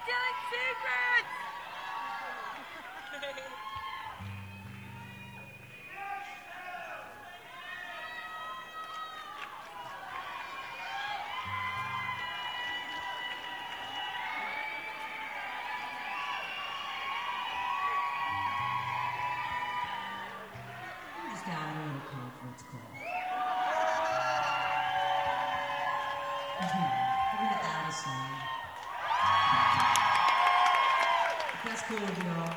stealing secrets! We just got out of a conference call. We're gonna add a song. If that's cool with y'all.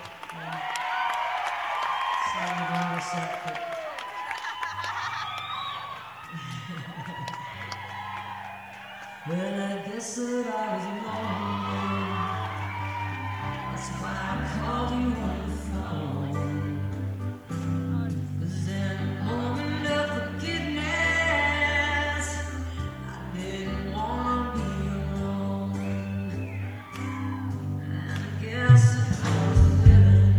Slightly longer set, but well, I guess that I was alone. That's why I called you on the phone. 'Cause in a moment of forgiveness, I didn't wanna be alone. And I guess that I was living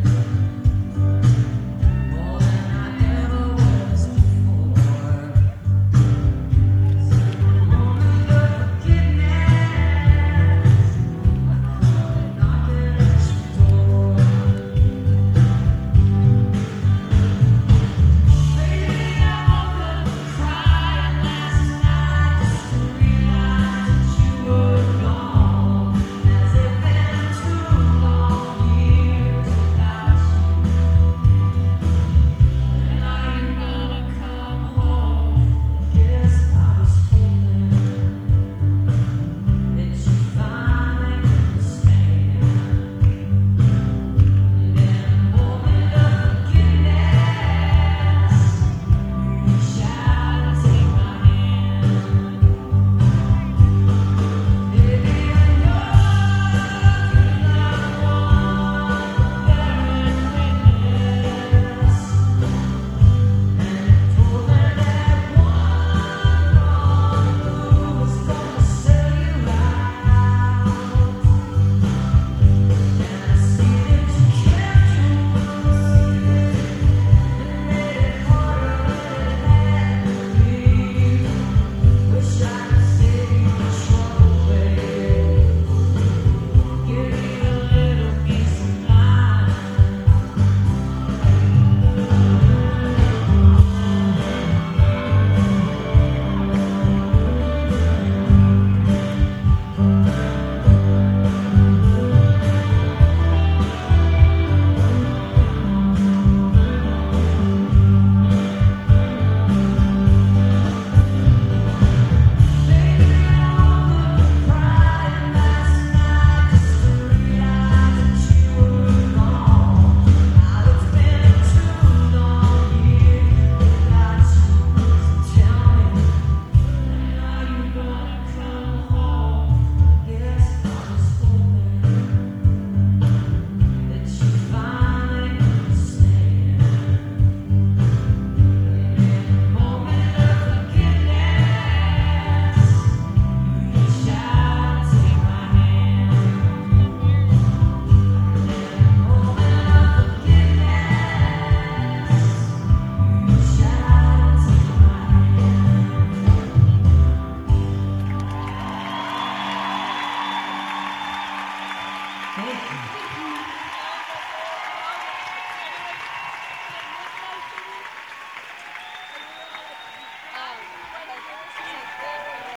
more than I ever was before. 'Cause in a moment of forgiveness, I come knocking at your door. Baby, I woke up crying last night just to realize that you were gone. Has it been 2 long years without you? And are you gonna come home? Guess I was hoping that you finally understand. And in a moment of forgiveness, reach out and take my hand. Baby, I know you're not one for bearing witness. And for that one wrong move was gonna sell you out. And I see that you kept your word and made it harder than it had to be. Wish I could save you the trouble, babe. Give me a little peace of mind. Baby, I woke up crying last night just to realize that you were gone. Now it's been 2 long years without you. So tell me, when are you gonna come home? Guess I was hoping that you finally understand. And in a moment of forgiveness, reach out and take my hand. In a moment of forgiveness, reach out and take my hand. Thank you.